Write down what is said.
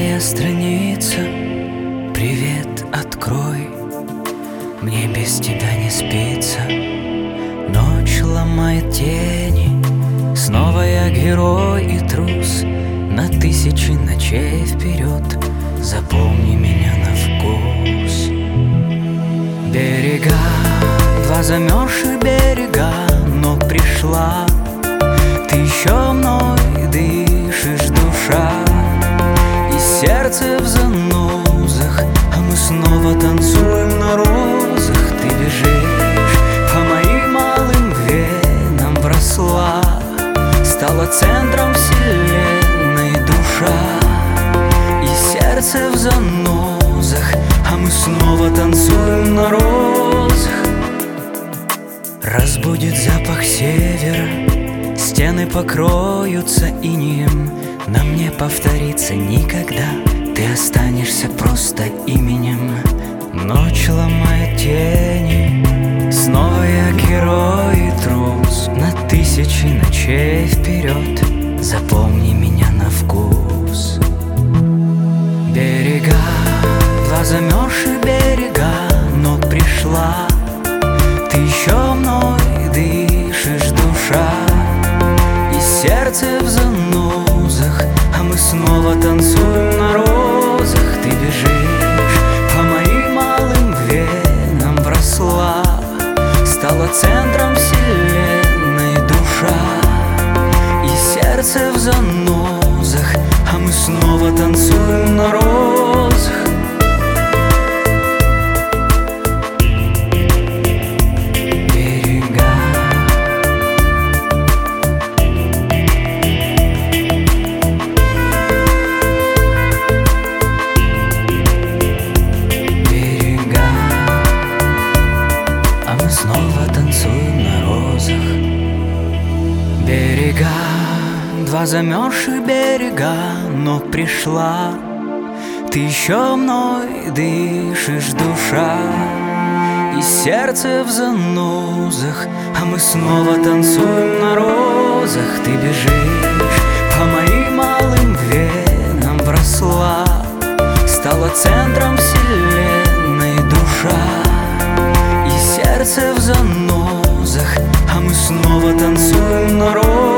Новая страница, привет, открой. Мне без тебя не спится, ночь ломает тени. Снова я герой и трус, на тысячи ночей вперед. Запомни меня на вкус. Берега, два замерзших берега, но пришла. Ты еще мной дышишь, душа, и сердце в занозах, а мы снова танцуем на розах. Ты бежишь, по моим малым венам вросла, стала центром вселенной душа, и сердце в занозах, а мы снова танцуем на розах. Разбудит запах севера, стены покроются инеем. Нам не повторится никогда, ты останешься просто именем. Ночь ломает тени, снова я герой и трус, на тысячи ночей вперед. Запомни меня на вкус. Берега, два замерзших берега, но пришла. Ты еще мной дышишь, душа, и сердце в занозах, а мы снова танцуем на розах. Ты бежишь, по моим малым венам вросла, стала центром вселенной душа, и сердце в занозах, а мы снова танцуем на розах. Снова танцуем на розах. Берега, два замерзших берега, но пришла. Ты еще мной дышишь, душа, и сердце в занозах, а мы снова танцуем на розах. Ты бежишь, по моим малым венам вросла, стала центром вселенной душа, сердце в занозах, а мы снова танцуем на розах.